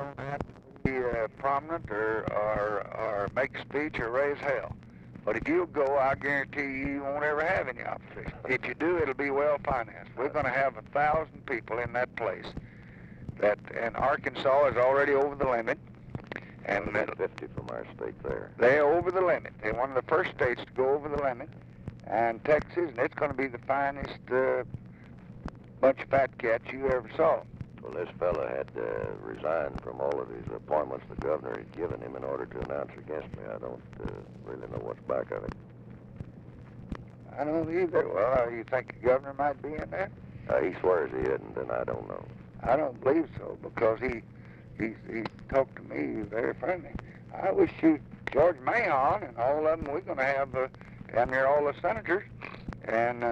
don't have to be prominent or make a speech or raise hell. But if you go, I guarantee you won't ever have any opposition. If you do, it'll be well financed. We're going to have 1,000 people in that place. And Arkansas is already over the limit. And 50 from our state there. They're over the limit. They're one of the first states to go over the limit. And Texas, and it's going to be the finest bunch of fat cats you ever saw. Well, this fella had resigned from all of his appointments the governor had given him in order to announce against me. I don't really know what's back of it. I don't either. Well, you think the governor might be in there? He swears he isn't, and I don't know. I don't believe so, because he talked to me very friendly. I wish you, George Mahon and all of them, we're going to have down there all the senators, and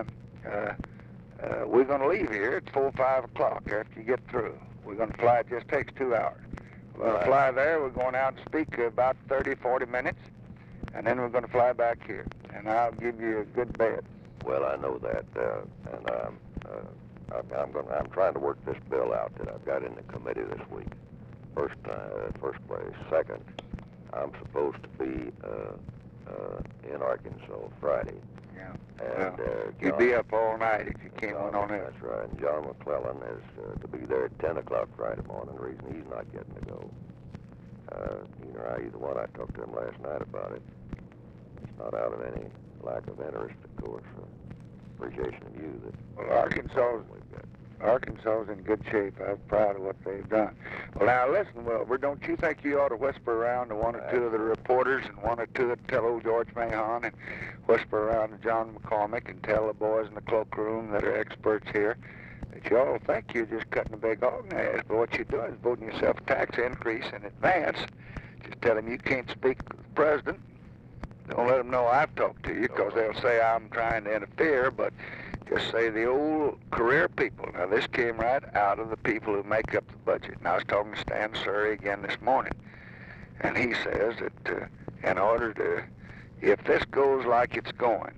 we're going to leave here at 4 or 5 o'clock after you get through. We're going to fly. It just takes 2 hours. We're going to fly there. We're going out and speak about 30, 40 minutes, and then we're going to fly back here. And I'll give you a good bed. Well, I know that, and I'm trying to work this bill out that I've got in the committee this week. First place. Second, I'm supposed to be in Arkansas Friday. Yeah. And you'd be up all night if you came on it. That's right. And John McClellan is to be there at 10 o'clock Friday morning. The reason he's not getting to go. Either one. I talked to him last night about it. It's not out of any lack of interest, of course. Appreciation of you that. Well, Arkansas's in good shape. I'm proud of what they've done. Well, now listen, Wilbur, don't you think you ought to whisper around to one or two of the reporters and one or two that tell old George Mahon, and whisper around to John McCormick and tell the boys in the cloakroom that are experts here that you all think you're just cutting a big hog in the ass, but what you're doing is voting yourself a tax increase in advance. Just tell them you can't speak to the president. Don't let them know I've talked to you, because they'll say I'm trying to interfere, but just say the old career people. Now, this came right out of the people who make up the budget. And I was talking to Stan Surrey again this morning, and he says that in order to, if this goes like it's going,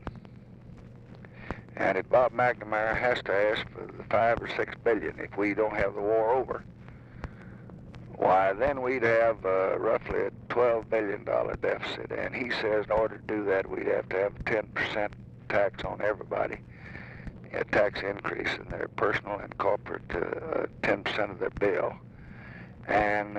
and if Bob McNamara has to ask for the $5 or $6 billion if we don't have the war over, why, then we'd have roughly a $12 billion deficit. And he says in order to do that, we'd have to have a 10% tax on everybody, a tax increase in their personal and corporate, 10% of their bill, and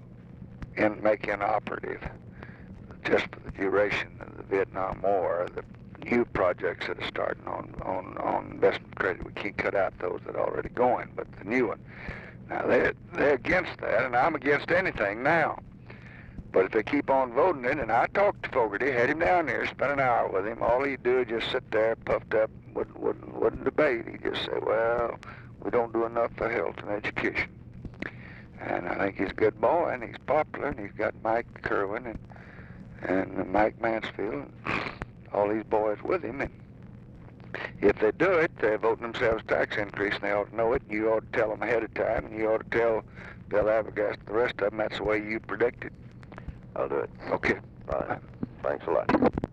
make inoperative, just for the duration of the Vietnam War, the new projects that are starting on investment credit. We can't cut out those that are already going, but the new one. Now, they're against that, and I'm against anything now. But if they keep on voting it, and I talked to Fogarty, had him down there, spent an hour with him, all he'd do is just sit there puffed up, wouldn't debate. He'd just say, well, we don't do enough for health and education. And I think he's a good boy, and he's popular, and he's got Mike Kerwin and Mike Mansfield, and all these boys with him. And if they do it, they're voting themselves tax increase, and they ought to know it, and you ought to tell them ahead of time, and you ought to tell Bill Arbogast and the rest of them that's the way you predicted. I'll do it. Okay. Fine. Thanks a lot.